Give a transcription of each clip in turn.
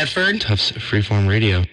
Thetford. Tufts Freeform Radio.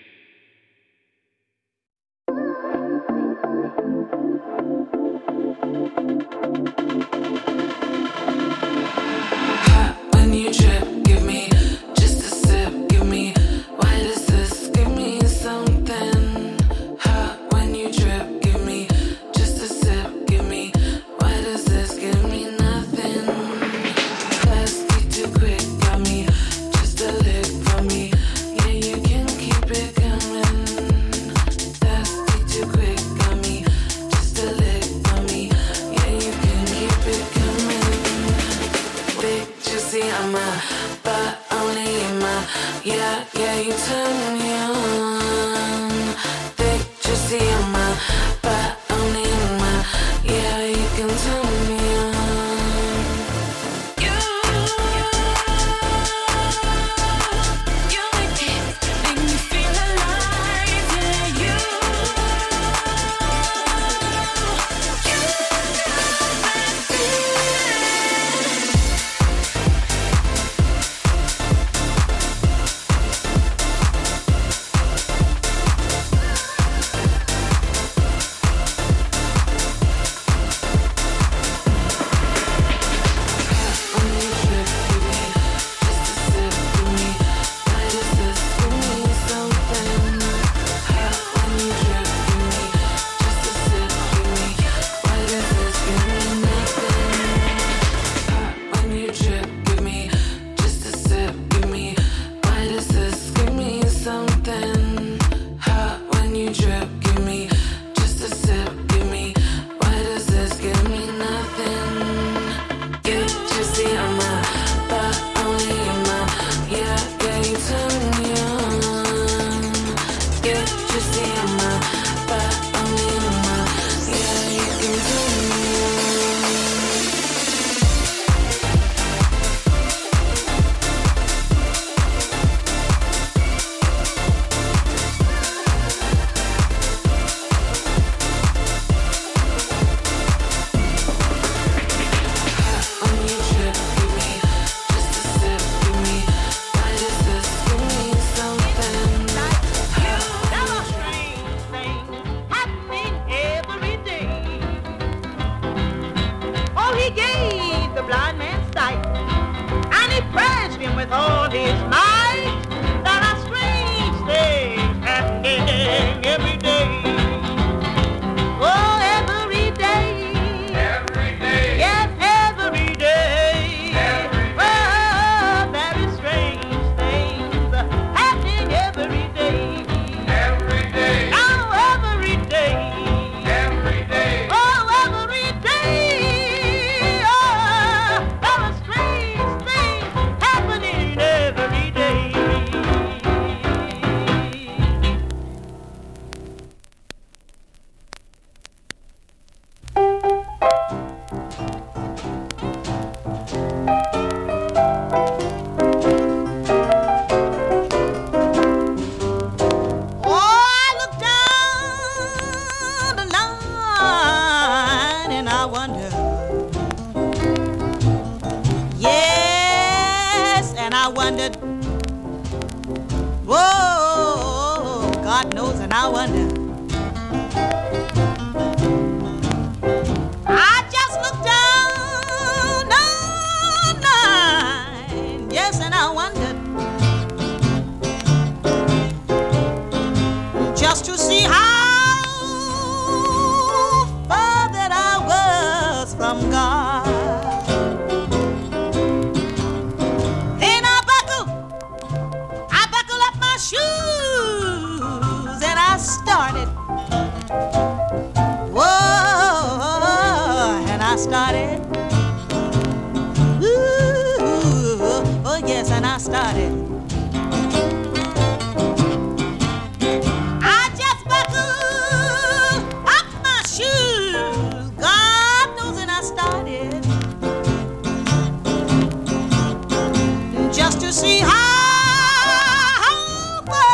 See how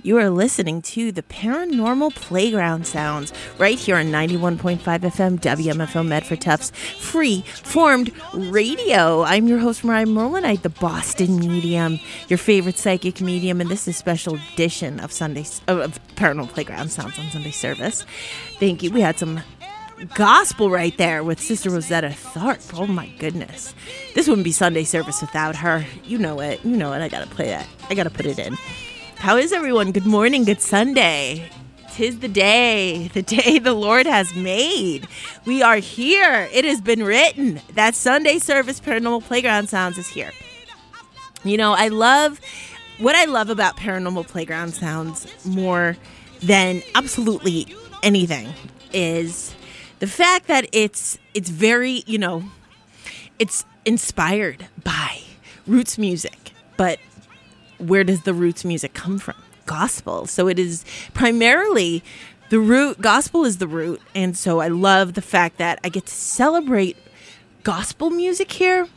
You are listening to the Paranormal Playground Sounds right here on 91.5 FM WMFO Medford Tufts free-formed radio. I'm your host, Mariah Merlinite, the Boston Medium, your favorite psychic medium, and this is a special edition of Paranormal Playground Sounds on Sunday service. Thank you. We had some gospel right there with Sister Rosetta Tharpe. Oh my goodness. This wouldn't be Sunday service without her. You know it. I gotta play that. I gotta put it in. How is everyone? Good morning. Good Sunday. 'Tis the day the Lord has made. We are here. It has been written that Sunday service Paranormal Playground Sounds is here. What I love about Paranormal Playground Sounds more than absolutely anything is the fact that it's very, it's inspired by roots music. But where does the roots music come from? Gospel. So it is primarily the root. Gospel is the root. And so I love the fact that I get to celebrate gospel music here.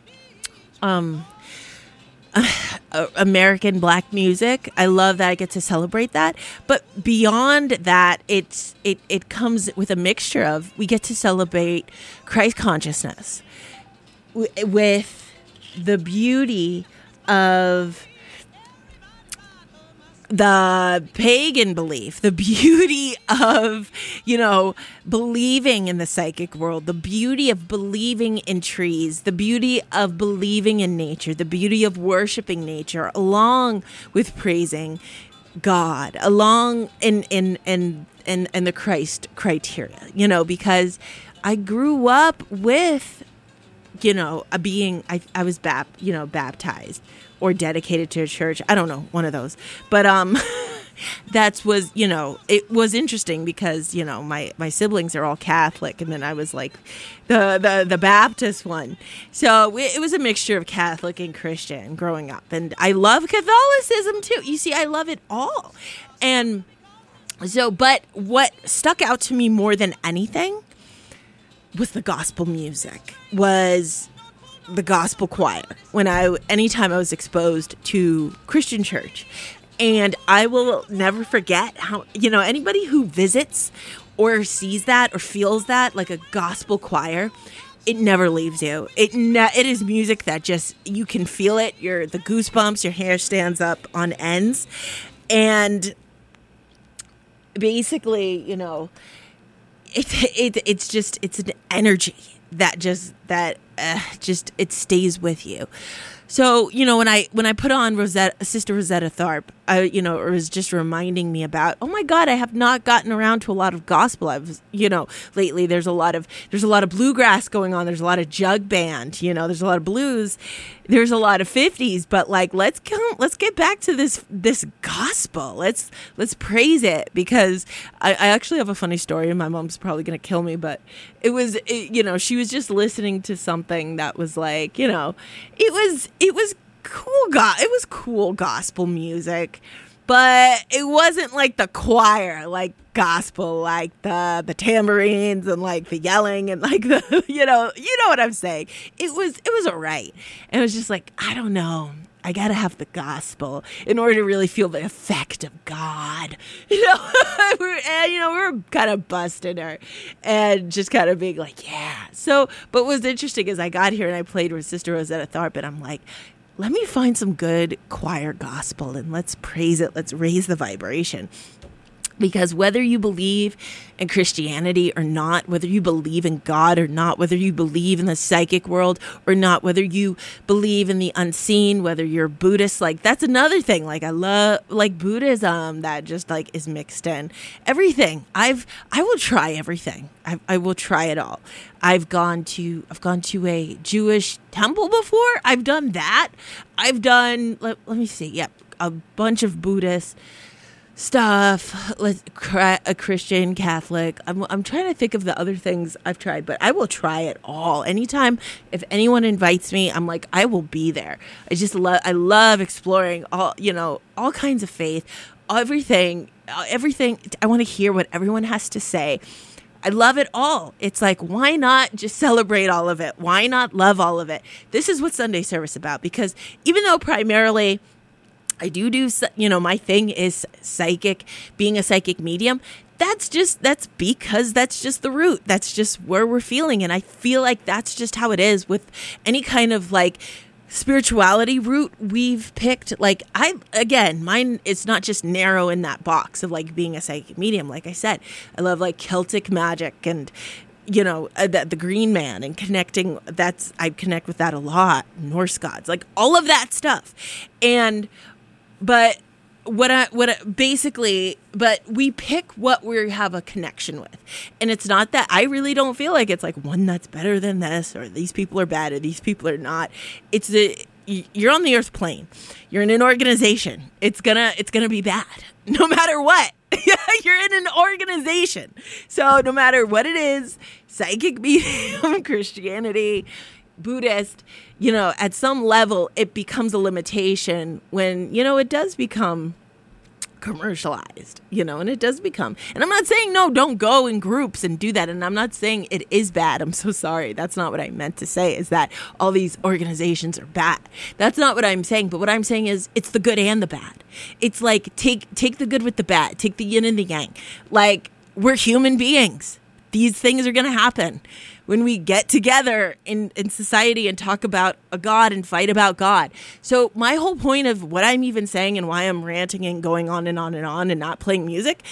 American black music. I love that I get to celebrate that. But beyond that, it comes with a mixture of, we get to celebrate Christ consciousness with the beauty of the pagan belief, the beauty of, believing in the psychic world, the beauty of believing in trees, the beauty of believing in nature, the beauty of worshiping nature, along with praising God, along in the Christ criteria, because I grew up with, I was baptized or dedicated to a church. I don't know, one of those. But it was interesting because, my siblings are all Catholic, and then I was like the Baptist one. So it was a mixture of Catholic and Christian growing up. And I love Catholicism too. You see, I love it all. And so, but what stuck out to me more than anything was the gospel music, was the gospel choir. Anytime I was exposed to Christian church. And I will never forget how, anybody who visits or sees that or feels that, like a gospel choir, it never leaves you. It is music that just, you can feel it. The goosebumps, your hair stands up on ends. And basically, it's an energy that it stays with you. So, when I put on Sister Rosetta Tharpe, it was just reminding me about, oh my God, I have not gotten around to a lot of gospel. Lately there's a lot of bluegrass going on. There's a lot of jug band, there's a lot of blues. There's a lot of 50s, but let's get back to this gospel. Let's praise it, because I actually have a funny story, and my mom's probably going to kill me, but it was she was just listening to something that was like, it was cool. It was cool gospel music, but it wasn't like the choir, like gospel, like the tambourines and like the yelling and like the, you know what I'm saying. It was all right. And it was just like, I don't know. I got to have the gospel in order to really feel the effect of God. We were kind of busting her and just kind of being like, yeah. So, but what was interesting is I got here and I played with Sister Rosetta Tharpe, and I'm like, let me find some good choir gospel and let's praise it. Let's raise the vibration. Because whether you believe in Christianity or not, whether you believe in God or not, whether you believe in the psychic world or not, whether you believe in the unseen, whether you're Buddhist, like that's another thing. Like I love like Buddhism that just like is mixed in. Everything. I will try everything. I will try it all. I've gone to a Jewish temple before. I've done that. I've done let me see. Yep, a bunch of Buddhist stuff, a Christian, Catholic. I'm trying to think of the other things I've tried, but I will try it all. Anytime, if anyone invites me, I'm like, I will be there. I love exploring all kinds of faith, everything. I want to hear what everyone has to say. I love it all. It's like, why not just celebrate all of it? Why not love all of it? This is what Sunday service is about, because even though primarily I do, my thing is psychic, being a psychic medium. That's because that's just the root. That's just where we're feeling. And I feel like that's just how it is with any kind of like spirituality route we've picked. Like mine is not just narrow in that box of like being a psychic medium. Like I said, I love like Celtic magic and the Green Man and connecting. I connect with that a lot. Norse gods, like all of that stuff. But we pick what we have a connection with. And it's not that I really don't feel like it's like one that's better than this, or these people are bad, or these people are not. You're on the earth plane. You're in an organization. It's gonna be bad no matter what. You're in an organization. So no matter what it is, psychic medium, Christianity, Buddhist, at some level it becomes a limitation when, it does become commercialized, and it does become, and I'm not saying, no, don't go in groups and do that. And I'm not saying it is bad. I'm so sorry. That's not what I meant to say, is that all these organizations are bad. That's not what I'm saying. But what I'm saying is it's the good and the bad. It's like, take the good with the bad, take the yin and the yang. Like, we're human beings. These things are going to happen. When we get together in society and talk about a God and fight about God. So my whole point of what I'm even saying and why I'm ranting and going on and on and on and not playing music,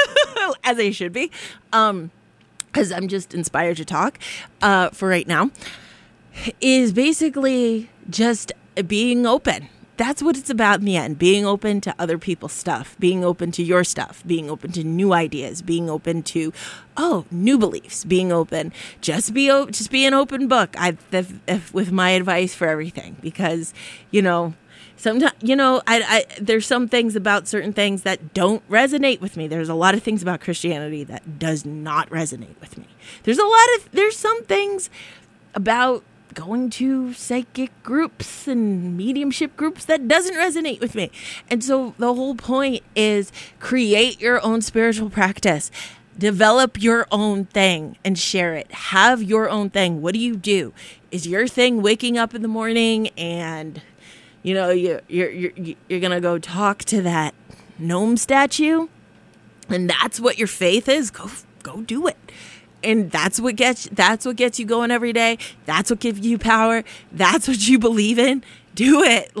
as I should be, because I'm just inspired to talk for right now, is basically just being open. That's what it's about in the end. Being open to other people's stuff, being open to your stuff, being open to new ideas, being open to, new beliefs, being open. Just be an open book. With my advice for everything, because, sometimes, there's some things about certain things that don't resonate with me. There's a lot of things about Christianity that does not resonate with me. There's some things about going to psychic groups and mediumship groups that doesn't resonate with me. And so the whole point is create your own spiritual practice. Develop your own thing and share it. Have your own thing. What do you do? Is your thing waking up in the morning and, you're going to go talk to that gnome statue? And that's what your faith is? Go do it. And that's what gets you going every day. That's what gives you power. That's what you believe in. Do it.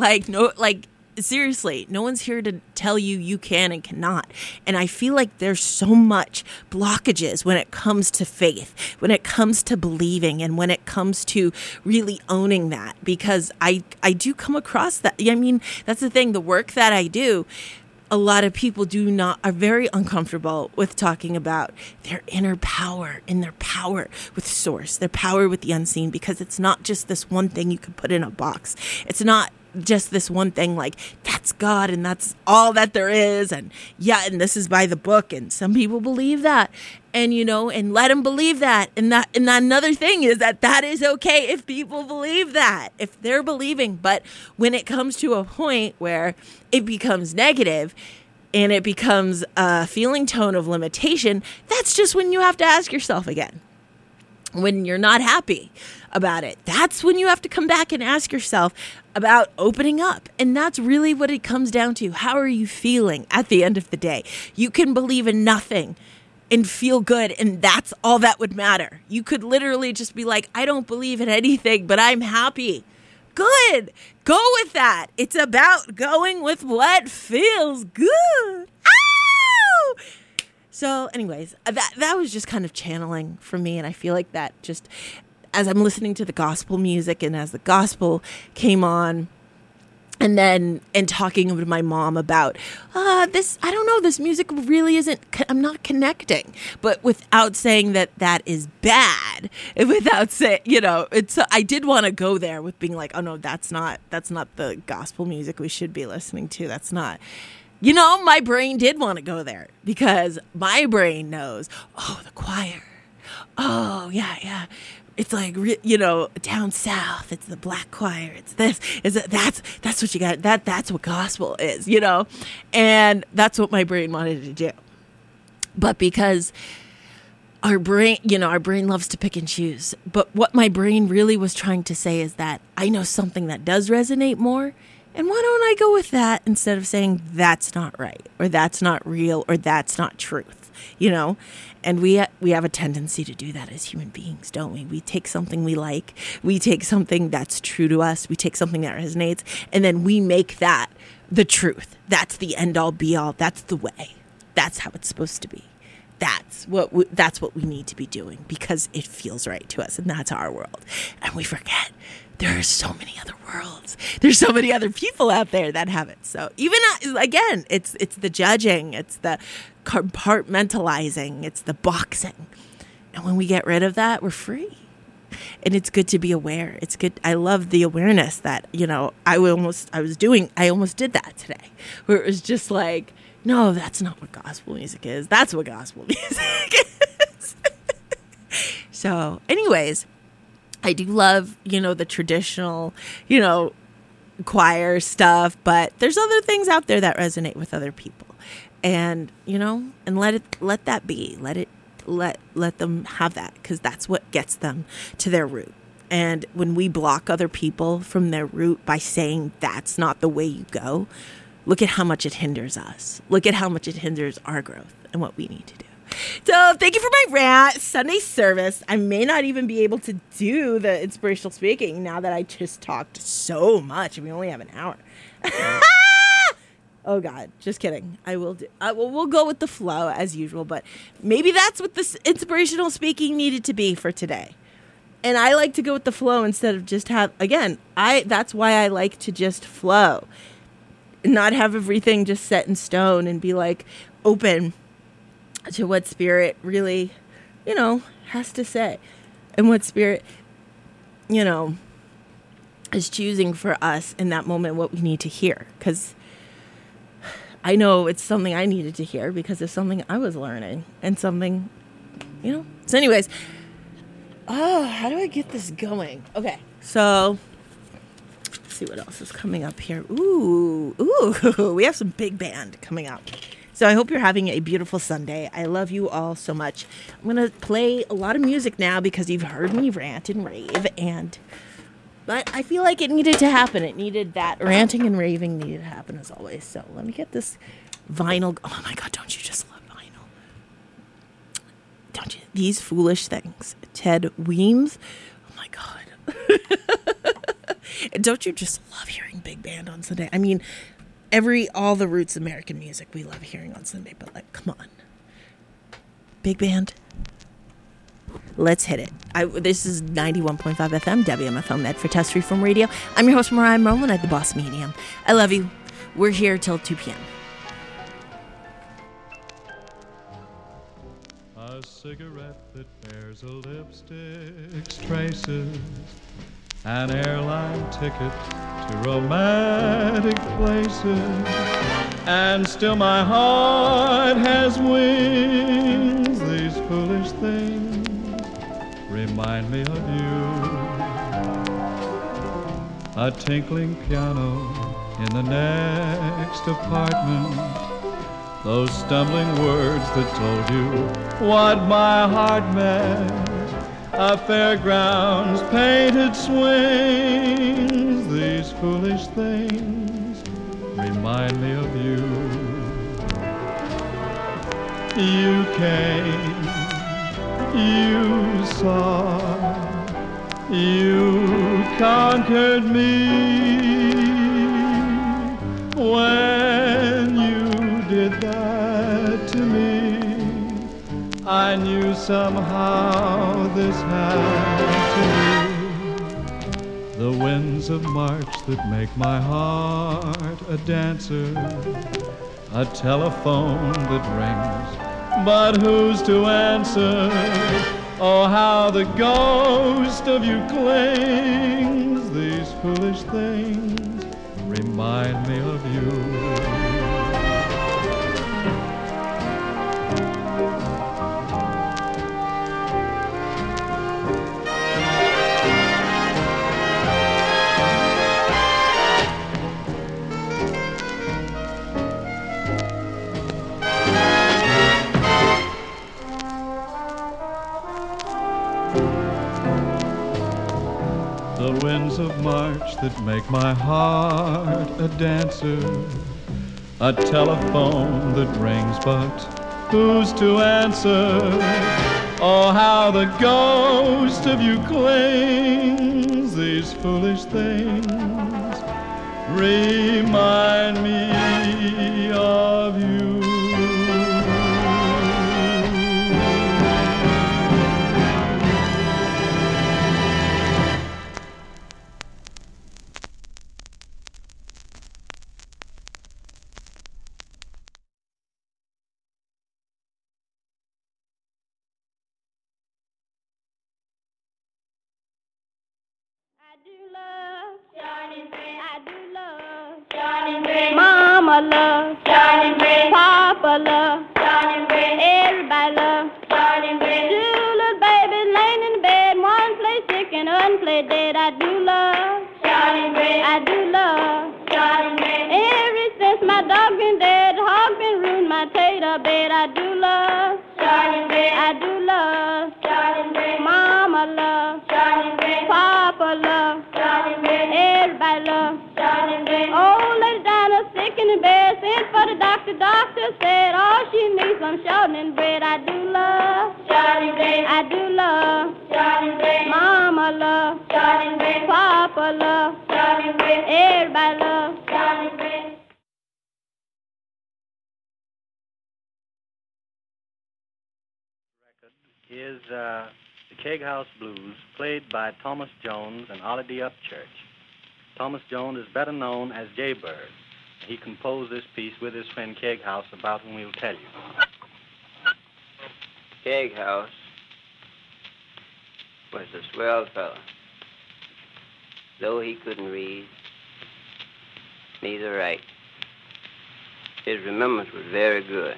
Seriously, no one's here to tell you can and cannot. And I feel like there's so much blockages when it comes to faith, when it comes to believing, and when it comes to really owning that, because I do come across that. I mean, that's the thing, the work that I do, a lot of people are very uncomfortable with talking about their inner power and their power with source, their power with the unseen, because it's not just this one thing you can put in a box. It's not just this one thing like that's God and that's all that there is. And this is by the book. And some people believe that, and, and let them believe that. And another thing is that is okay if people believe that, if they're believing. But when it comes to a point where it becomes negative and it becomes a feeling tone of limitation, that's just when you have to ask yourself again. When you're not happy about it, that's when you have to come back and ask yourself about opening up. And that's really what it comes down to. How are you feeling at the end of the day? You can believe in nothing and feel good, and that's all that would matter. You could literally just be like, I don't believe in anything, but I'm happy. Good. Go with that. It's about going with what feels good. Ow! So anyways, that was just kind of channeling for me. And I feel like that just as I'm listening to the gospel music and as the gospel came on, and talking to my mom about this, I don't know, this music really isn't, I'm not connecting, but without saying that is bad, without saying, I did want to go there with being like, oh no, that's not the gospel music we should be listening to. That's not, my brain did want to go there because my brain knows, the choir. Oh yeah. It's like, down south, it's the black choir. It's this, that's what you got. That's what gospel is, and that's what my brain wanted to do. But because our brain loves to pick and choose. But what my brain really was trying to say is that I know something that does resonate more And why don't I go with that instead of saying that's not right, or that's not real, or that's not truth, And we have a tendency to do that as human beings, don't we? We take something we like, we take something that's true to us, we take something that resonates, and then we make that the truth. That's the end all be all. That's the way. That's how it's supposed to be. That's what we need to be doing because it feels right to us, and that's our world. And we forget there are so many other worlds. There's so many other people out there that have it. So even again, it's the judging, it's the compartmentalizing, it's the boxing. And when we get rid of that, we're free. And it's good to be aware. It's good. I love the awareness that, I almost did that today, where it was just like, no, that's not what gospel music is. That's what gospel music is. So anyways, I do love, the traditional, choir stuff, but there's other things out there that resonate with other people. And, and let that be. Let them have that, because that's what gets them to their root. And when we block other people from their root by saying that's not the way you go, look at how much it hinders us. Look at how much it hinders our growth and what we need to do. So thank you for my rant. Sunday service. I may not even be able to do the inspirational speaking now that I just talked so much. We only have an hour. Oh God, just kidding. I will do. We'll go with the flow as usual, but maybe that's what this inspirational speaking needed to be for today. And I like to go with the flow instead of just that's why I like to just flow, not have everything just set in stone, and be like open to what spirit really, has to say, and what spirit, is choosing for us in that moment, what we need to hear. Because I know it's something I needed to hear because it's something I was learning and something, So anyways, how do I get this going? Okay, so let's see what else is coming up here. Ooh, we have some big band coming up. So I hope you're having a beautiful Sunday. I love you all so much. I'm going to play a lot of music now because you've heard me rant and rave, but I feel like it needed to happen. It needed that ranting and raving needed to happen as always. So let me get this vinyl. Oh my God, don't you just love vinyl? Don't you? These Foolish Things. Ted Weems. Oh my God. And don't you just love hearing big band on Sunday? I mean, all the roots of American music we love hearing on Sunday, but come on. Big band. Let's hit it. This is 91.5 FM, WMFO Medford Test Freeform Radio. I'm your host, Mariah Merlin at The Boss Medium. I love you. We're here till 2 p.m. A cigarette that bears a lipstick's traces, an airline ticket to romantic places, and still my heart has wings. These foolish things remind me of you. A tinkling piano in the next apartment, those stumbling words that told you what my heart meant. A fairground's painted swings. These foolish things remind me of you. You came, you saw, you conquered me. When you did that to me, I knew somehow this had to be. The winds of March that make my heart a dancer, a telephone that rings, but who's to answer? Oh, how the ghost of you clings. These foolish things remind me of you. The winds of March that make my heart a dancer, a telephone that rings but who's to answer? Oh, how the ghost of you clings. These foolish things remind me of you. Mama love, Papa love, everybody love. Two little babies laying in bed, one play sick and one play dead. I do love, I do love. Ever since my dog been dead, hog been ruined my tater bed. I do love, I do love. Mama love, Papa love, everybody love. Old lady Dinah sick in the bed, sent for the doctor. Doctor said all she needs some shortening bread. I do love, I do love. Mama love, Papa love, everybody love. Is the Keg House Blues, played by Thomas Jones and Ollie D. Upchurch. Thomas Jones is better known as Jaybird. He composed this piece with his friend Keg House, about whom we'll tell you. Keg House was a swell fellow. Though he couldn't read, neither write, his remembrance was very good.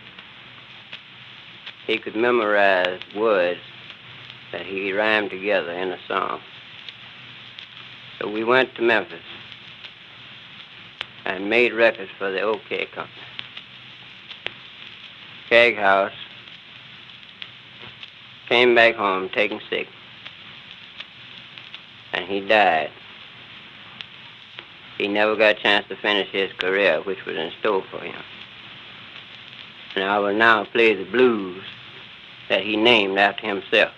He could memorize words that he rhymed together in a song. So we went to Memphis and made records for the OK Company. Keg House came back home taken sick, and he died. He never got a chance to finish his career, which was in store for him. And I will now play the blues that he named after himself.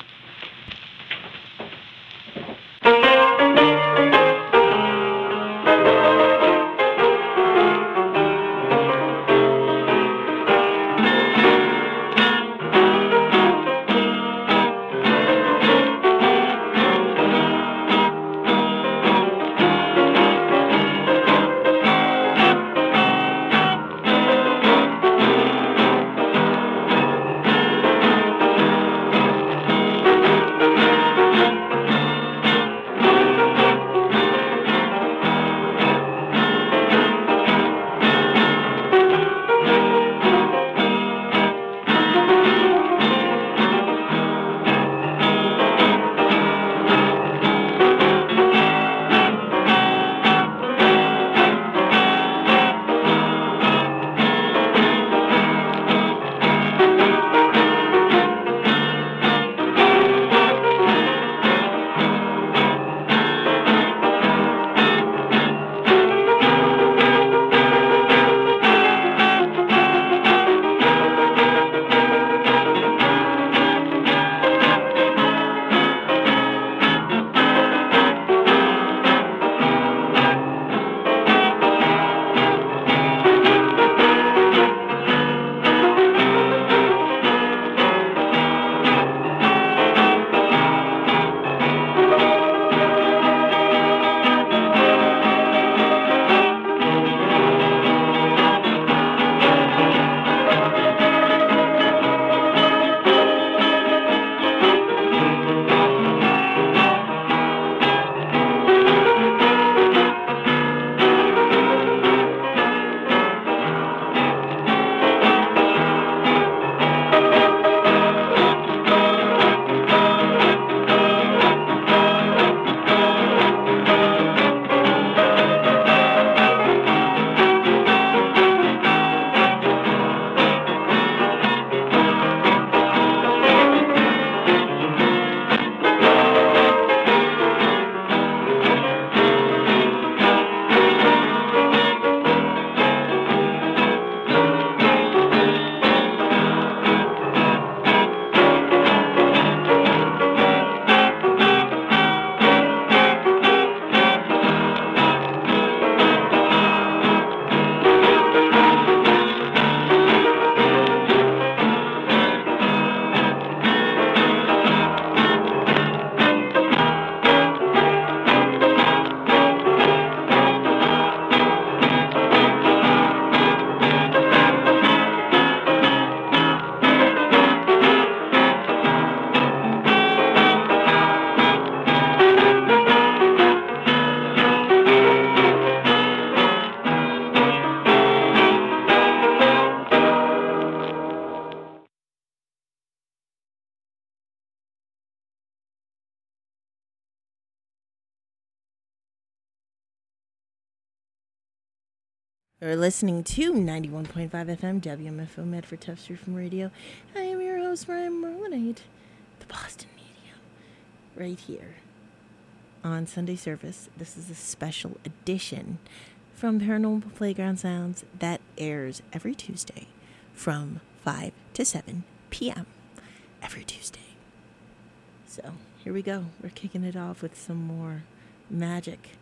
You're listening to 91.5 FM WMFO Medford Tufts from Radio. I am your host, Ryan Merlinade, the Boston Medium, right here on Sunday Service. This is a special edition from Paranormal Playground Sounds that airs every Tuesday from 5 to 7 p.m. every Tuesday. So here we go. We're kicking it off with some more magic.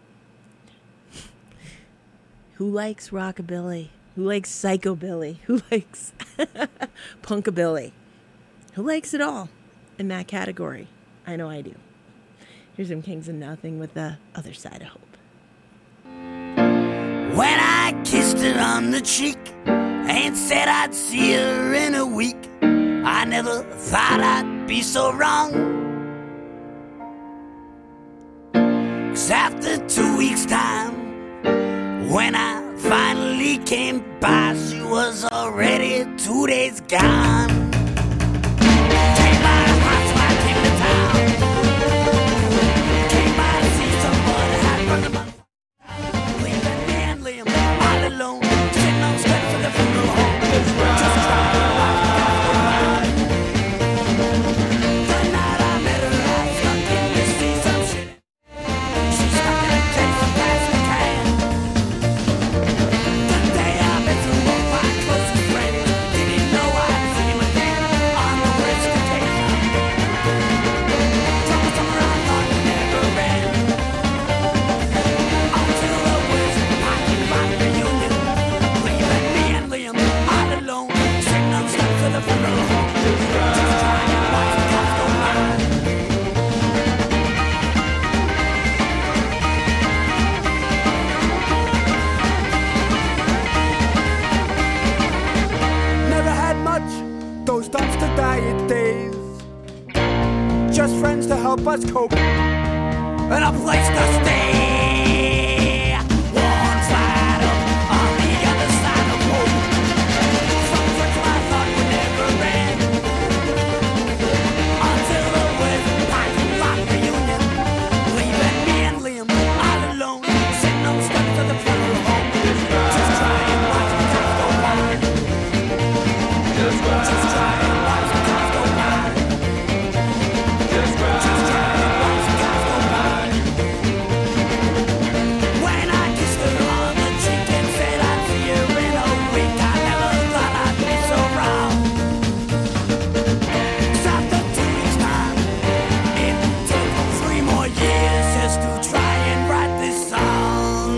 Who likes rockabilly? Who likes psychobilly? Who likes punkabilly? Who likes it all in that category? I know I do. Here's some Kings of Nothing with the Other Side of Hope. When I kissed her on the cheek and said I'd see her in a week, I never thought I'd be so wrong. 'Cause after 2 weeks' time, when I finally came by, she was already 2 days gone. Came by the house when I came to town. Came by to see somebody had run the month. Leaving me and Liam all alone, sitting on steps for the funeral home. Just trying to watch the cars go by. The night I met her, I snuck in to see some shit. She stuck in a case of plastic can. The day I met her, one of my closest friends didn't know I'd see him again on the west of town. Told me somewhere I thought it never ran. Until there was a parking lot reunion, leaving me and Liam all alone, sitting on steps of the funeral home. Just trying to watch the cars go by. Never had much, those dumpster diet days. Just friends to help us cope. And a place to stay. One side up on the other side of hope. Some friends I thought would never end. Until there was a parking lot reunion, leaving me and Liam all alone, sitting on the steps of the funeral home. Just try and watch the cars go by. Just try and watch the cars go by. Just try and watch the cars go by. When I kissed her on the cheek and said I'd see her in a week, I never thought I'd be so wrong. 'Cause after 2 weeks' time, it took 3 more years just to try and write this song.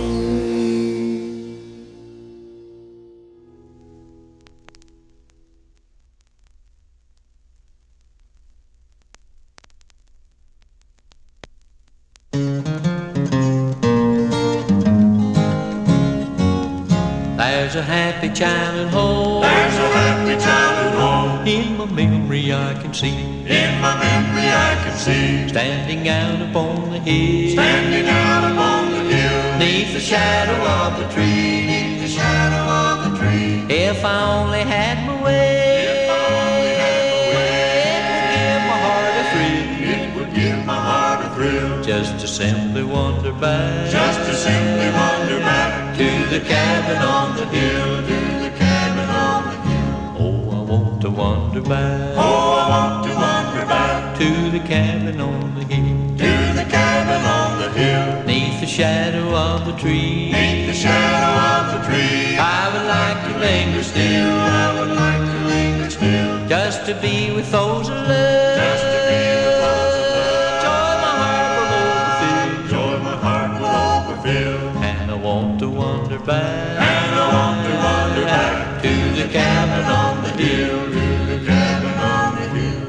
There's a happy child at home. There's a happy child at home. In my memory I can see, In my memory I can see, standing out upon the hill, standing out upon the hill, neath the shadow of the tree. beneath the shadow of the tree. If I only had my way, If I only had my way, it would give my heart a thrill. it would give my heart a thrill. Just to simply wander back, Just to simply wander back to the cabin on the hill. to the cabin on the hill. Oh, I want to wander back, Oh, I want to wander back to the cabin on the hill, to the cabin on the hill, neath the shadow of the tree. beneath the shadow of the tree. I would like to linger still, I would like to linger still, just to be with those I love. just to be with those I love. Joy my heart will overfill, Joy my heart will overfill. and I want to wander back, And I want to wander back to the cabin on the hill. to the cabin on the hill.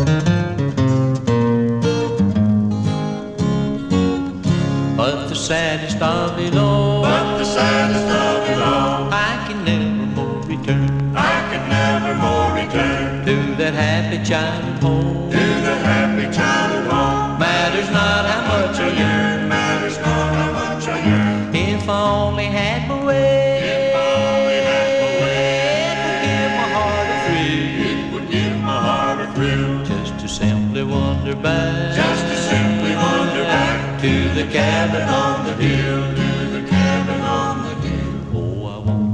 But the saddest of it all, But the saddest of it all, I can never more return I can never more return to that happy child at home. to the happy child at home. Matters not how much I yearn, Matters not how much I yearn. if I only had my way. If I only had my way, It would give my heart a thrill, it would give my heart a thrill. just to simply wander back, Just to simply wander back to the cabin on the hill. to the cabin on the hill. Oh, I want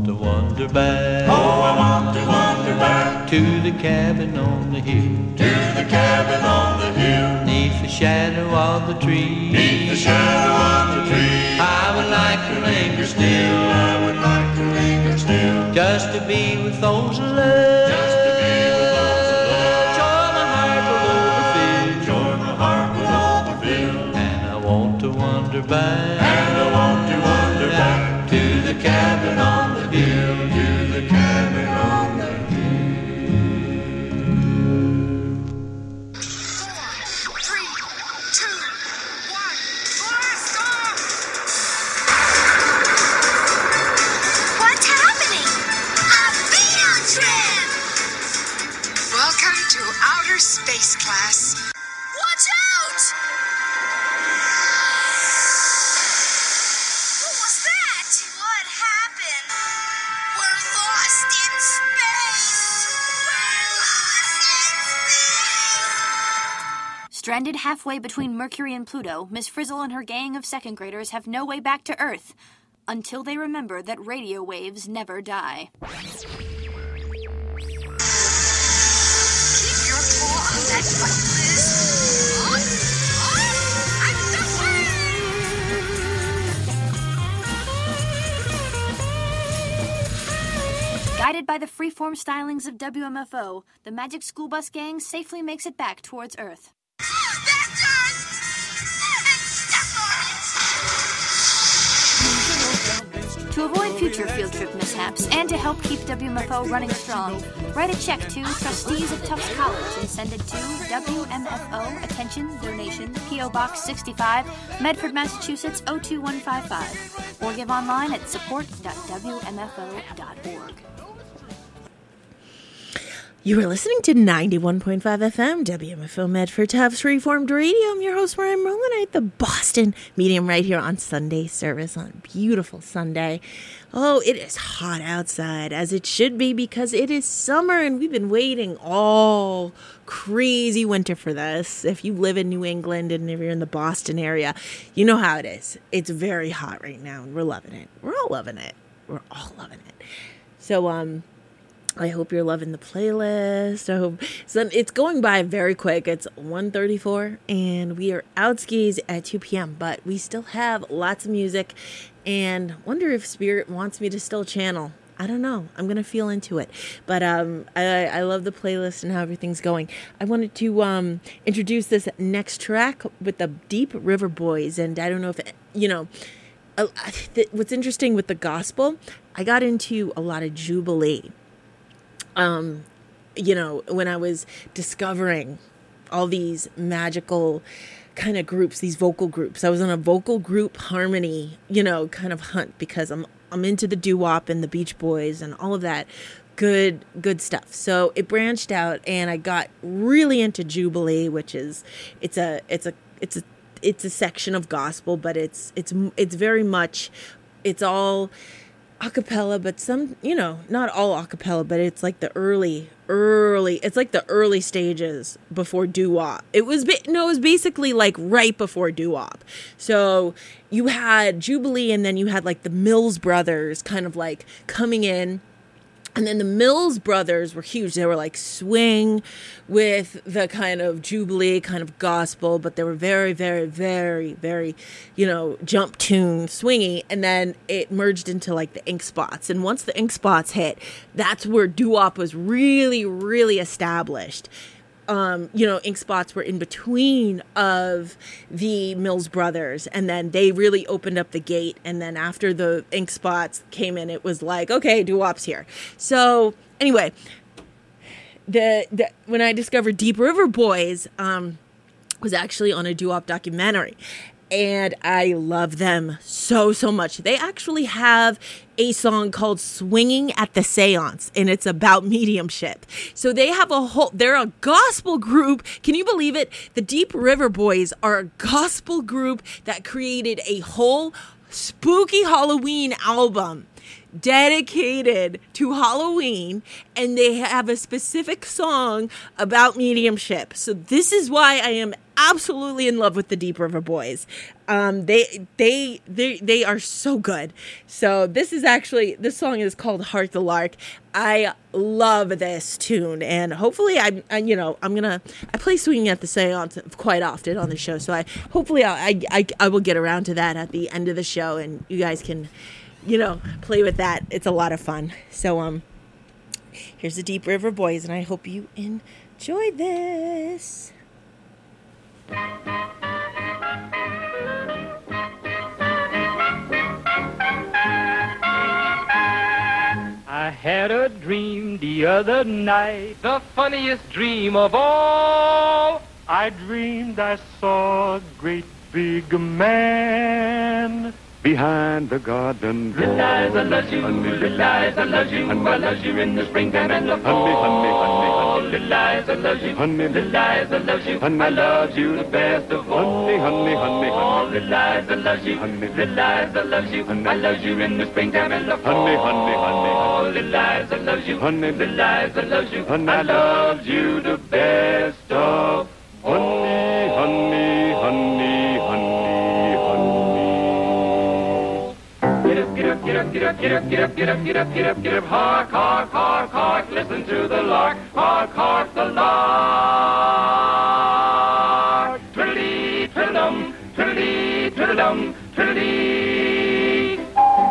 wander back. Oh, I want to wander back to the cabin on the hill. To the cabin on the hill. Neath the shadow of the tree. Neath the shadow of the tree. I would like to linger still. I would like to linger still. Just to be with those I love. Just to be with those I love. Joy my heart will overfill. Joy my heart will overfill. And I want to wander back. And I want to wander back to the cabin on the hill. To the cabin on the hill. 4, 3, 2, 1, blast off! What's happening? A field trip! Welcome to outer space, class. Watch out! What was that? What happened? We're lost in space! We're lost in space! Stranded halfway between Mercury and Pluto, Miss Frizzle and her gang of second graders have no way back to Earth until they remember that radio waves never die. Keep your paw on that button, Liz. On, and away! Guided by the freeform stylings of WMFO, the Magic School Bus Gang safely makes it back towards Earth. That's Earth! And step on it! To avoid future field trip mishaps and to help keep WMFO running strong, write a check to Trustees of Tufts College and send it to WMFO, attention, donation, P.O. Box 65, Medford, Massachusetts 02155, or give online at support.wmfo.org. You are listening to 91.5 FM, WMFO Medford Tufts Reformed Radio. I'm your host, Mariah Merlinite, the Boston medium, right here on Sunday service on a beautiful Sunday. Oh, it is hot outside, as it should be, because it is summer, and we've been waiting all crazy winter for this. If you live in New England and if you're in the Boston area, you know how it is. It's very hot right now, and we're loving it. We're all loving it. We're all loving it. So, I hope you're loving the playlist. I hope it's going by very quick. It's 1:34 and we are out skis at 2 p.m. But we still have lots of music, and wonder if Spirit wants me to still channel. I don't know. I'm gonna feel into it. But I love the playlist and how everything's going. I wanted to introduce this next track with the Deep River Boys, and I don't know if what's interesting with the gospel. I got into a lot of Jubilee. When I was discovering all these magical kind of groups, these vocal groups, I was on a vocal group harmony, kind of hunt, because I'm into the doo-wop and the Beach Boys and all of that good stuff. So it branched out, and I got really into Jubilee, which is it's a section of gospel, but it's very much, it's all a cappella, but some, not all a cappella, but it's like the early, it's like the early stages before doo-wop. It was basically like right before doo-wop. So you had Jubilee, and then you had like the Mills Brothers kind of like coming in. And then the Mills Brothers were huge. They were like swing with the kind of Jubilee kind of gospel, but they were very, very, very, very, jump tune swingy. And then it merged into like the Ink Spots. And once the Ink Spots hit, that's where doo-wop was really, really established. Ink Spots were in between of the Mills Brothers, and then they really opened up the gate. And then after the Ink Spots came in, it was like, okay, doo-wop's here. So anyway, when I discovered Deep River Boys, was actually on a doo-wop documentary. And I love them so much. They actually have a song called Swinging at the Seance, and it's about mediumship. So they have they're a gospel group. Can you believe it? The Deep River Boys are a gospel group that created a whole spooky Halloween album dedicated to Halloween, and they have a specific song about mediumship. So this is why I am absolutely in love with the Deep River Boys. They are so good. So this song is called Heart the Lark. I love this tune, and hopefully I play Swinging at the Seance quite often on the show. So I will get around to that at the end of the show, and you guys can, play with that. It's a lot of fun. So here's the Deep River Boys, and I hope you enjoy this. I had a dream the other night, the funniest dream of all. I dreamed I saw a great big man behind the garden door. Little eyes, I love you. Little eyes, I love you. I love you in the springtime and the fall. Honey, honey, honey. Little eyes, I love you. Honey, little eyes, I love you. Honey, I love you the best of all. Honey, honey, honey, honey. Little eyes, I love you. Honey, little eyes, I love you. Honey, I love you in the springtime and the fall. Honey, honey, honey. Little eyes, I love you. Honey, little eyes, I love you. Honey, I love you the best of all. Honey, honey, honey, honey, honey. Get up, get up, get up, get up, get up, get up, get up, get up, get up, get up. Hark, hark, hark, hark, listen to the lark. Hark, hark, the lark. Twiddly, twiddle-dum, twiddly, twiddle-dum, twiddly.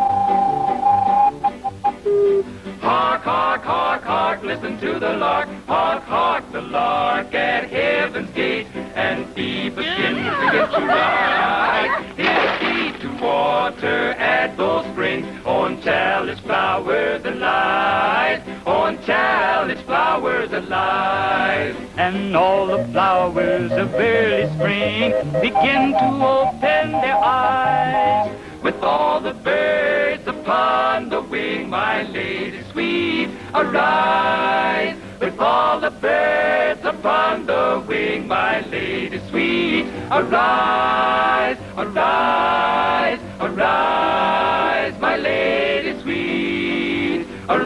Hark, hark, hark, hark, listen to the lark. Hark, hark, the lark at heaven's gate. And fever begins to get you right. It's deep to water at those springs. On chalice flowers and light. On chalice flowers and light. And all the flowers of early spring begin to open their eyes. With all the birds upon the wing, my lady sweet, arise. With all the birds upon the wing, my lady sweet, arise, arise, arise, my lady sweet,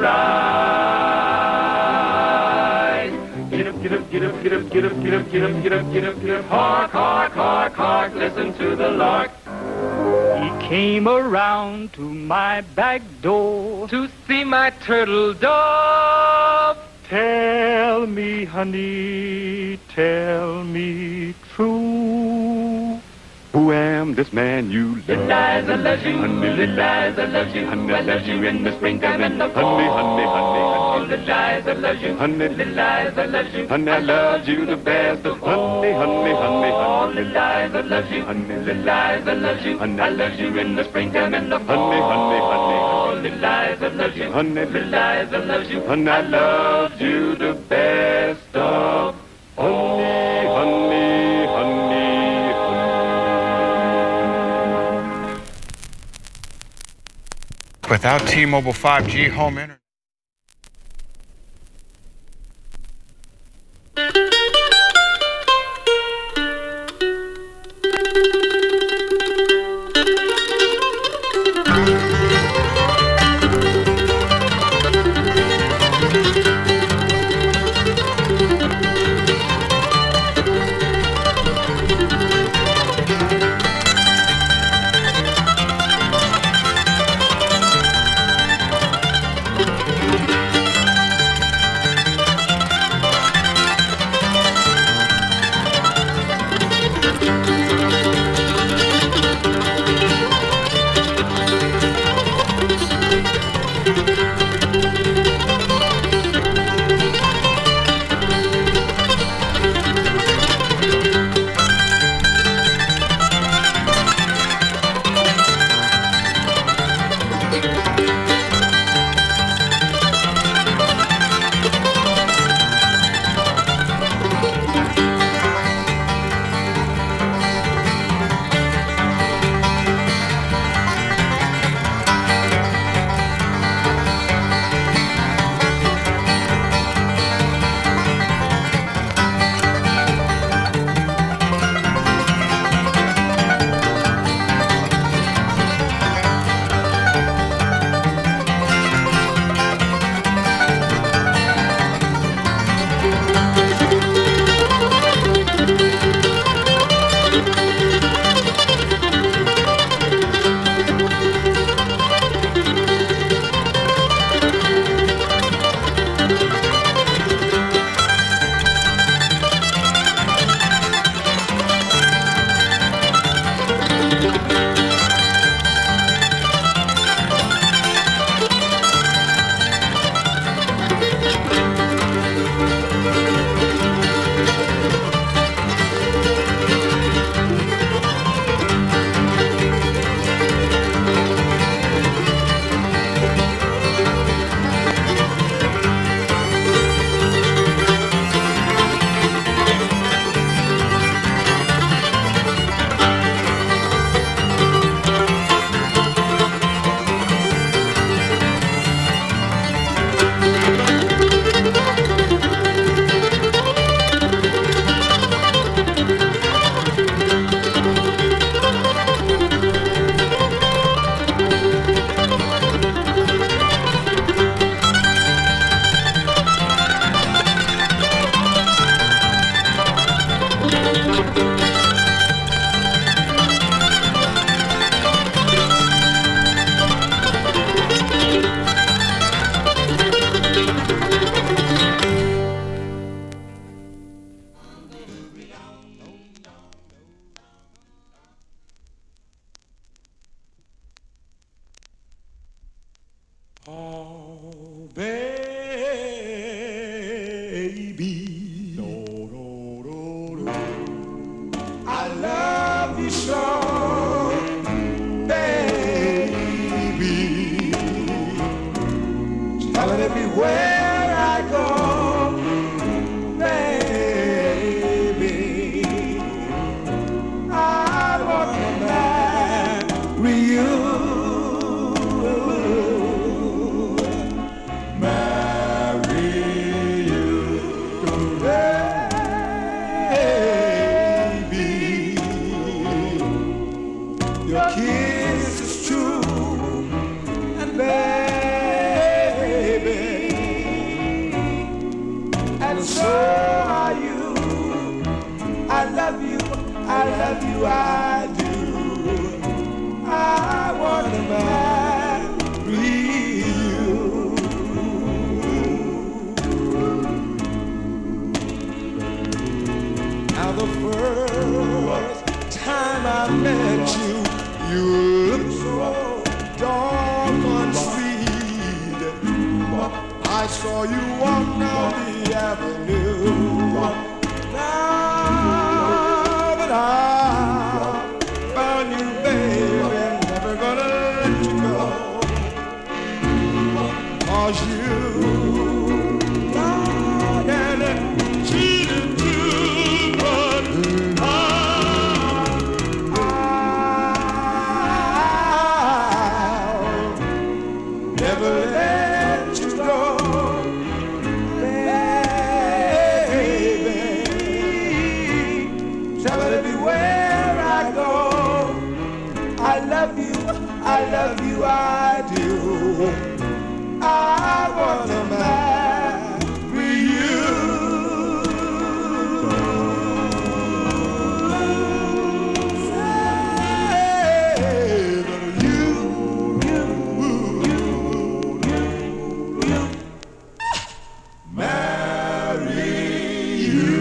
arise. Get up, get up, get up, get up, get up, get up, get up, get up, get up, get up. Hark, hark, hark, hark, listen to the lark. He came around to my back door to see my turtle dove. Tell me, honey, tell me true. Who am this man you love? Little eyes, I love you. Honey, little eyes, I love you. Honey, I love you in the springtime and the fall. Honey, honey, honey, honey. Little eyes, I love you. Honey, little eyes, I love you. Honey, I love you the best of all. Honey, honey, honey, honey. Little eyes, I love you. Honey, little eyes, I love you. Honey, I love you in the springtime and the fall. Honey, honey, honey. Little eyes, I love you. Honey, little eyes, I love you. Honey, I love you the best of all. Honey, honey, honey, honey. Without T-Mobile 5G home internet. I love you so, baby. Tell it everywhere I go, baby. I want to marry you. So are you. I love you, I do. I want to marry you. Now the first time I met you, you looked so doggone sweet. I saw you walk down the avenue. Now that I found you, baby, never gonna let you go. 'Cause you lied and cheated too, but I'll never let you go. I do. I want to marry you. Say that you marry you.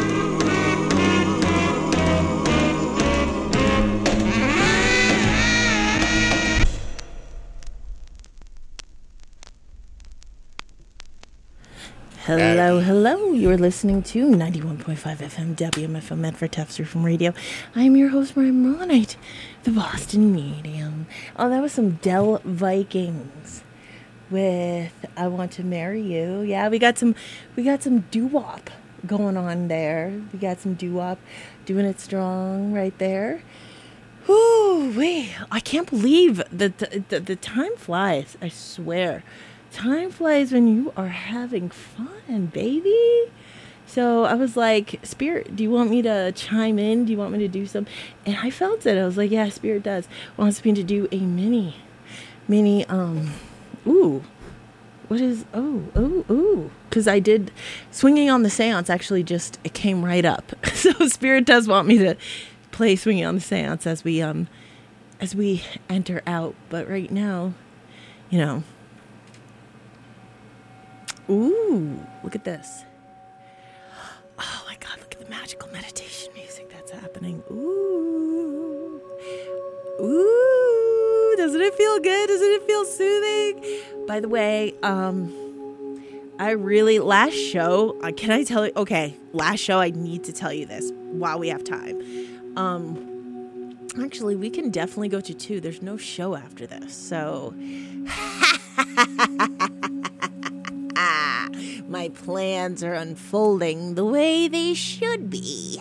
Hello. You're listening to 91.5 FM WMFO Medford Tufster from Radio. I'm your host, Mariah Malonite, the Boston Medium. Oh, that was some Del Vikings with "I Want to Marry You." Yeah, we got some doo-wop going on there. We got some doo-wop doing it strong right there. Whoo, wait! I can't believe the time flies. I swear. Time flies when you are having fun, baby. So I was like, Spirit, do you want me to chime in? Do you want me to do some? And I felt it. I was like, yeah, Spirit wants me to do a mini, because I did Swinging on the Seance. Actually, it came right up. So Spirit does want me to play Swinging on the Seance as we enter out. But right now, ooh, look at this. Oh my God, look at the magical meditation music that's happening. Ooh. Ooh, doesn't it feel good? Doesn't it feel soothing? By the way, last show, can I tell you? Okay, last show, I need to tell you this while we have time. Actually, we can definitely go to 2. There's no show after this, so... My plans are unfolding the way they should be.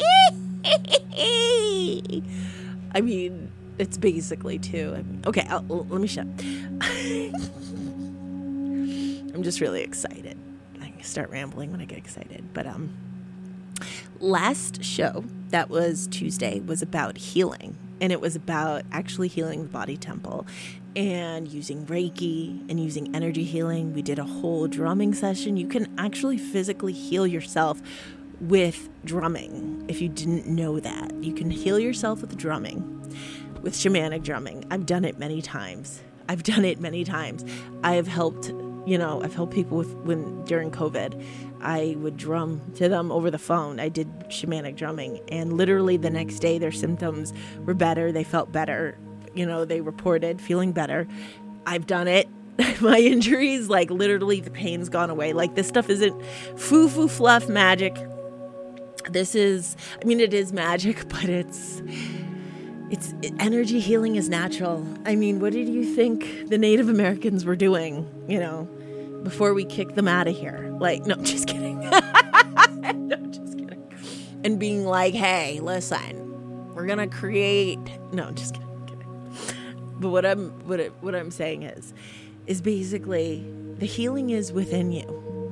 I mean, it's basically 2. Okay, let me shut. I'm just really excited. I can start rambling when I get excited. But last show, that was Tuesday, was about healing. And it was about actually healing the body temple and using Reiki and using energy healing. We did a whole drumming session. You can actually physically heal yourself with drumming. If you didn't know that, you can heal yourself with drumming, with shamanic drumming. I've done it many times. I've helped people during COVID, I would drum to them over the phone. I did shamanic drumming, and literally the next day their symptoms were better. They felt better. They reported feeling better. I've done it. my injuries, like literally the pain's gone away. Like this stuff isn't foo-foo fluff magic. This is, I mean, it is magic, but it's energy healing is natural. I mean, what did you think the Native Americans were doing, you know, before we kicked them out of here? Like, no, just kidding. No, just kidding. And being like, hey, listen, we're gonna create. No, just kidding. But what I'm saying is basically the healing is within you,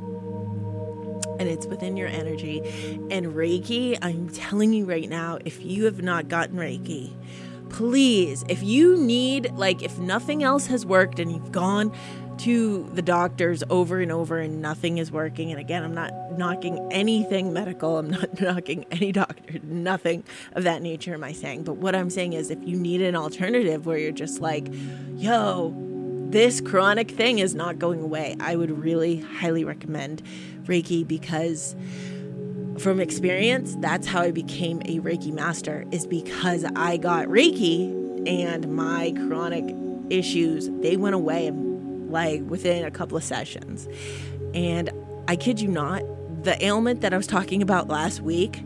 and it's within your energy. And Reiki, I'm telling you right now, if you have not gotten Reiki, please, if you need, like, if nothing else has worked and you've gone to the doctors over and over and nothing is working, and again, I'm not knocking anything medical, I'm not knocking any doctor, nothing of that nature am I saying, but what I'm saying is if you need an alternative where you're just like, yo, this chronic thing is not going away, I would really highly recommend Reiki, because from experience, that's how I became a Reiki master, is because I got Reiki and my chronic issues, they went away like within a couple of sessions. And I kid you not, the ailment that I was talking about last week,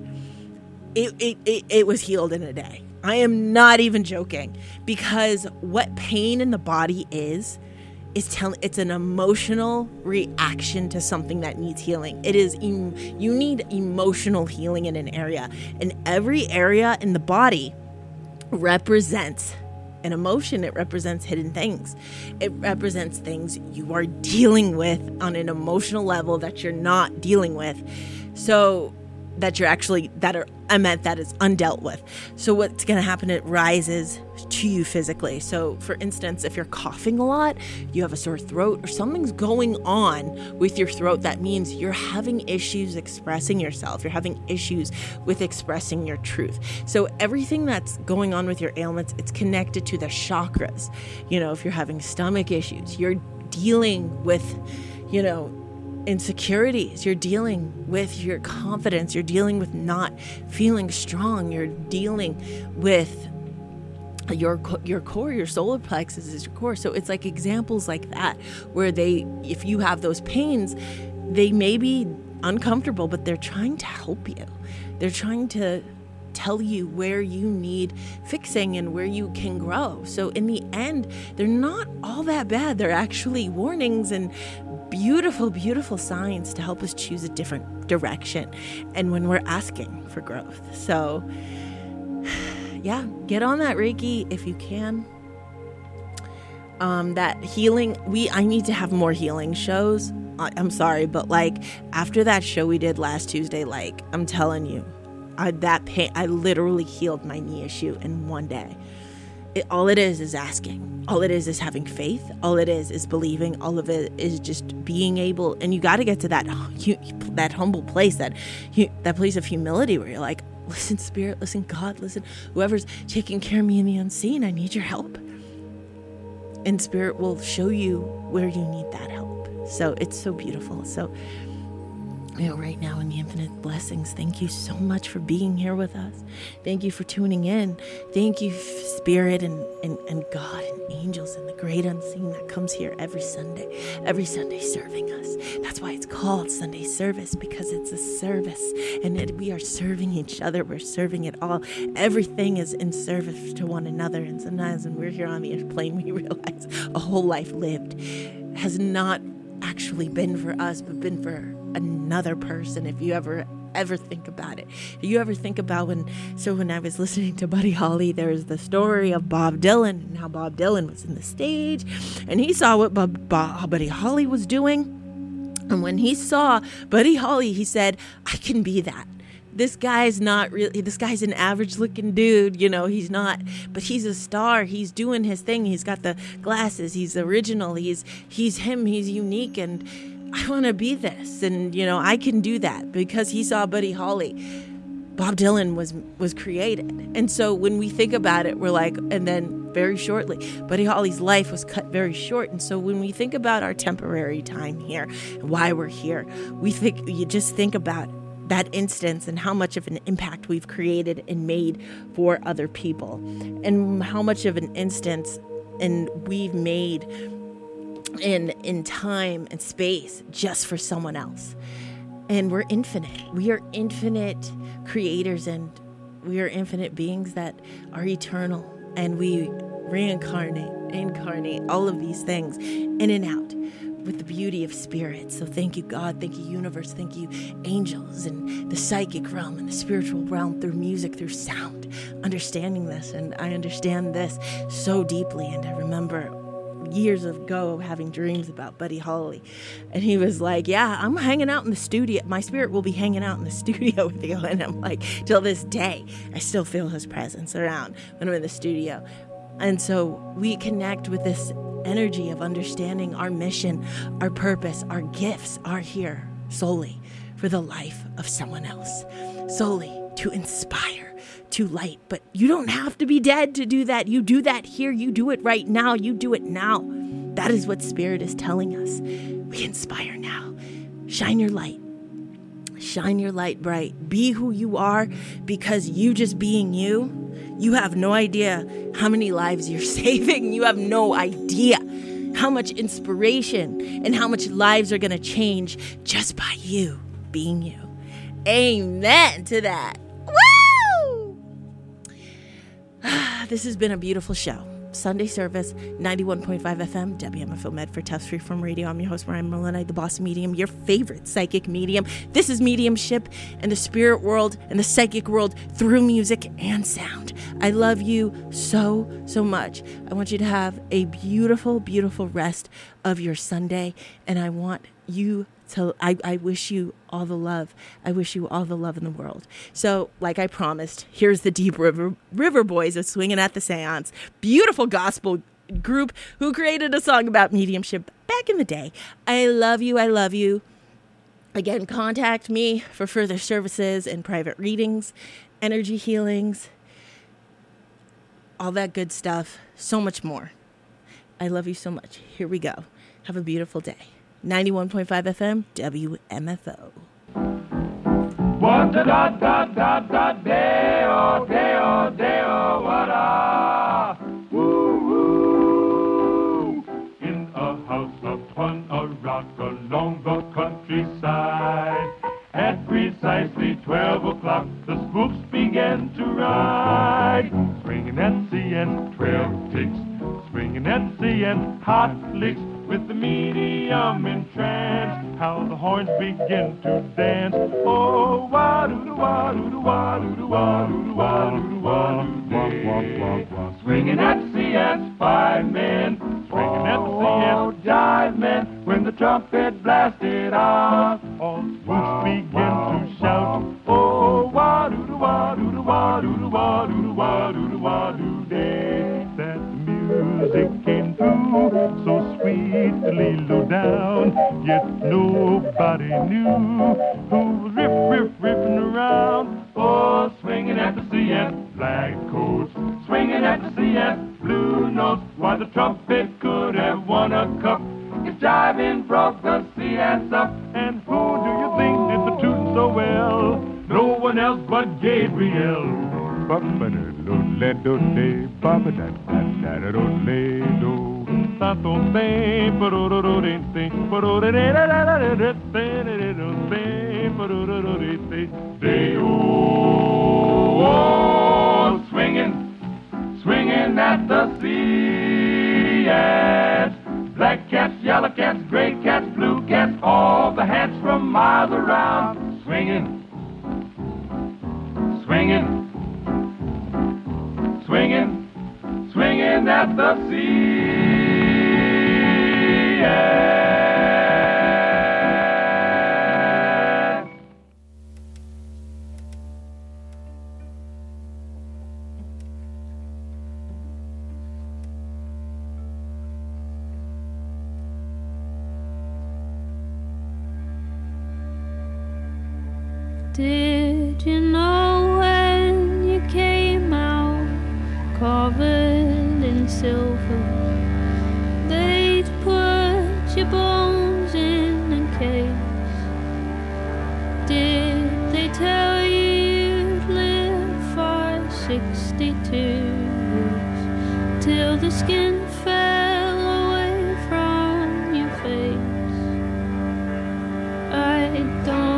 it was healed in a day. I am not even joking, because what pain in the body is it's an emotional reaction to something that needs healing. It is, you need emotional healing in an area, and every area in the body represents an emotion. It represents hidden things. It represents things you are dealing with on an emotional level that you're not dealing with. So that you're actually, that is undealt with. So what's going to happen, it rises to you physically. So for instance, if you're coughing a lot, you have a sore throat, or something's going on with your throat, that means you're having issues expressing yourself. You're having issues with expressing your truth. So everything that's going on with your ailments, it's connected to the chakras. You know, if you're having stomach issues, you're dealing with, you know, insecurities, you're dealing with your confidence, you're dealing with not feeling strong, you're dealing with your core, your solar plexus is your core. So it's like examples like that, where if you have those pains, they may be uncomfortable, but they're trying to help you. They're trying to tell you where you need fixing and where you can grow. So in the end, they're not all that bad. They're actually warnings and beautiful, beautiful signs to help us choose a different direction, and when we're asking for growth. So yeah, get on that Reiki if you can. That healing, I need to have more healing shows. I'm sorry, but like after that show we did last Tuesday, like I'm telling you, that pain, I literally healed my knee issue in one day. All it is asking. All it is having faith. All it is believing. All of it is just being able. And you got to get to that humble place, that place of humility where you're like, listen, Spirit, listen, God, listen, whoever's taking care of me in the unseen, I need your help. And Spirit will show you where you need that help. So it's so beautiful. So, you know, right now in the infinite blessings, thank you so much for being here with us. Thank you for tuning in. Thank you, Spirit and God and angels and the great unseen that comes here every Sunday serving us. That's why it's called Sunday service, because it's a service, and we are serving each other. We're serving it all. Everything is in service to one another. And sometimes when we're here on the plane, we realize a whole life lived has not actually been for us, but been for another person. If you ever think about it, if you ever think about when I was listening to Buddy Holly, there's the story of Bob Dylan and how Bob Dylan was in the stage and he saw what Buddy Holly was doing, and when he saw Buddy Holly, he said, I can be that. This guy's an average looking dude, you know, he's not, but he's a star. He's doing his thing. He's got the glasses. He's original. He's him. He's unique. And I want to be this. And, you know, I can do that. Because he saw Buddy Holly, Bob Dylan was created. And so when we think about it, we're like, and then very shortly, Buddy Holly's life was cut very short. And so when we think about our temporary time here and why we're here, you just think about that instance and how much of an impact we've created and made for other people, and how much of an instance and we've made in time and space just for someone else. And we're infinite. We are infinite creators, and we are infinite beings that are eternal, and we incarnate all of these things in and out with the beauty of spirit. So thank you, God. Thank you, universe. Thank you, angels, and the psychic realm and the spiritual realm, through music, through sound, understanding this. And I understand this so deeply. And I remember years ago having dreams about Buddy Holly, and he was like, yeah, I'm hanging out in the studio. My spirit will be hanging out in the studio with you. And I'm like, till this day, I still feel his presence around when I'm in the studio. And so we connect with this energy of understanding our mission, our purpose, our gifts are here solely for the life of someone else, solely to inspire, to light. But you don't have to be dead to do that. You do that here. You do it right now. You do it now. That is what Spirit is telling us. We inspire now. Shine your light. Shine your light bright. Be who you are, because you just being you, you have no idea how many lives you're saving. You have no idea how much inspiration and how much lives are going to change just by you being you. Amen to that. Woo! This has been a beautiful show. Sunday service, 91.5 FM, WMFO Medford, Tufts Freeform Radio. I'm your host, Mariah Molina, the boss medium, your favorite psychic medium. This is mediumship and the spirit world and the psychic world through music and sound. I love you so, so much. I want you to have a beautiful, beautiful rest of your Sunday, and I want you to, I wish you all the love. I wish you all the love in the world. So, like I promised, here's the Deep River Boys of Swinging at the Seance. Beautiful gospel group who created a song about mediumship back in the day. I love you. I love you. Again, contact me for further services and private readings, energy healings, all that good stuff. So much more. I love you so much. Here we go. Have a beautiful day. 91.5 FM, WMFO. What da da da da da deo deo deo what a woo woo in a house upon a rock along the countryside. At precisely 12 o'clock, the spooks began to ride, swinging and seeing 12 ticks, swinging and seeing hot licks. With the medium in trance, how the horns begin to dance. Oh, wa-doo-doo-wa-doo-doo-wa-doo-doo-wa-doo-doo-wa-doo-doo-wa-doo-doo-wa. Swinging at the sea as 5 men, swinging at the sea as jive men. When the trumpet blasted out, all spooks began to shout. Oh, wa-doo-doo-wa-doo-doo-wa-doo-doo-wa-doo-doo-wa-doo-day. That music came through so sweetly low down, yet nobody knew who was riffing around. Oh, swinging at the sea and black coats, swinging at the sea and blue notes. Why, the trumpet could have won a cup if jiving broke the sea ants up. And who do you think did the tune so well? No one else but Gabriel. Oh, swinging at the sea, yes. Black cats, yellow cats, gray cats, blue cats, all the hats from miles around. Swinging, swinging, swinging, swinging at the sea, yes. Did you know when you came out covered in silver, they'd put your bones in a case? Did they tell you you'd live for 62 years till the skin fell away from it don't